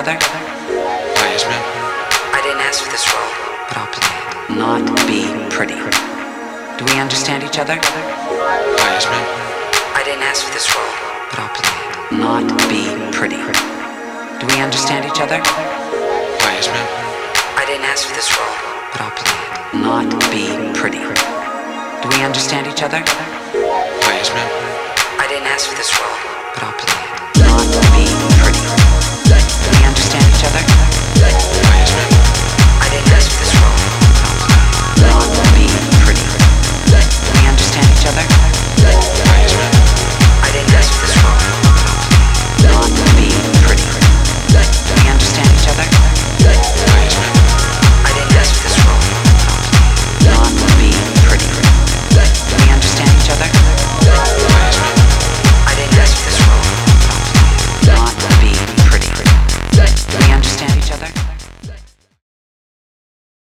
other? Hi, yes, ma'am. I didn't ask for this role, but I'll play it. Not be pretty. Do we understand each other? Hi, yes, ma'am. I didn't ask for this role, but I'll play it. Not be pretty. Do we understand each other? Hi, yes, ma'am. I didn't ask for this role, but I'll play it. Not be pretty. Do we understand each other? Hi, yes, ma'am. I didn't ask for this role, but I'll play it. Not be pretty. Do we understand each other?